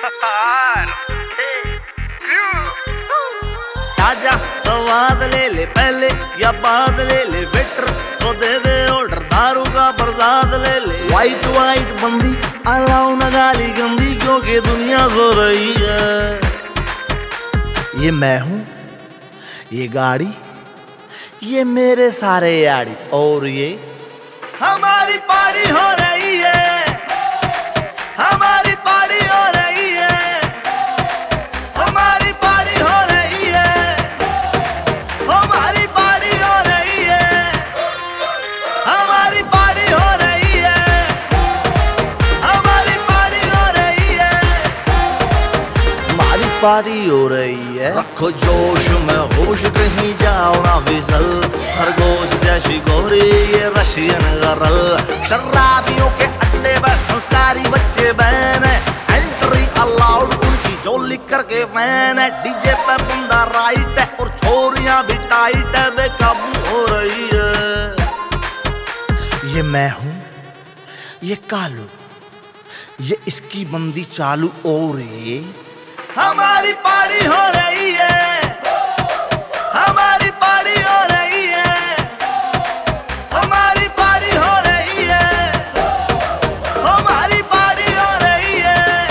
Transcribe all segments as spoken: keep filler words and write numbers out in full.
आजा स्वाद ले ले पहले या बाद ले ले वेटर तो दे दे ऑर्डर दारू का प्रसाद ले ले। वाइट वाइट बंदी अलाउ न गाली गंदी क्योंकि दुनिया सो रही है। ये मैं हूँ, ये गाड़ी, ये मेरे सारे यारी और ये हमारी पार्टी हो रही है, हमारी पार्टी हो रही है, हमारी पार्टी हो रही है, हमारी पार्टी हो रही है, हमारी पार्टी हो रही है, हमारी पार्टी हो रही है, हमारी पार्टी हो रही है। रखो जोश में होश कहीं जाओ ना फिसल, खरगोश जैसी गोरी ये रशियन गर्ल। शराबियों के अड्डे पर संस्कारी बच्चे बहन है, एंट्री अलाउड उनकी जो लिख करके वैन है। डीजे पे बंदा राइट है और छोरियां भी टाइट है, बेकाबू हो रही है। ये मैं हूँ, ये कालू, ये इसकी बंदी चालू और ये हमारी पार्टी हो रही है, हमारी पार्टी हो रही है, हमारी पार्टी हो रही है, हमारी पार्टी हो रही है,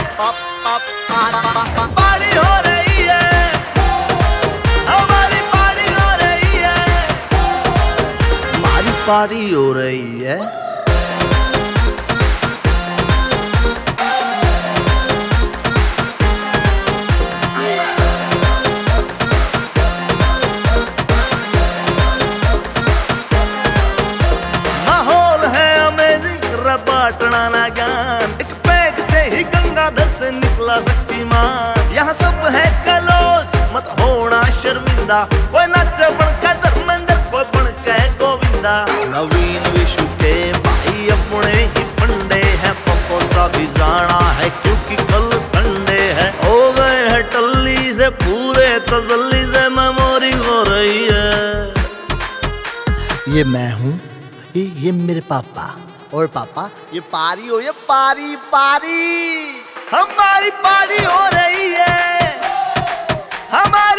पार्टी हो रही है, हमारी पार्टी हो रही है, हमारी पार्टी हो रही है। बाटना ना ज्ञान, एक पैग से ही गंगाधर से निकला शक्तिमान। यहाँ सब है कलोज, मत होना शर्मिंदा, कोई नाचे बनका धर्मेंद्र, कोई बनका गोविंदा। नवीन विशु के भाई अपने ही फंडे हैं, पप्पो सा भी जाना है क्योंकि कल संडे है। हो गए है टल्ली से पूरे तसल्ली से मेमोरी हो रही है। ये मैं हूँ, ये ये मेरे पापा और पापा ये पारी हो, ये पारी पारी हमारी पारी हो रही है, हमारी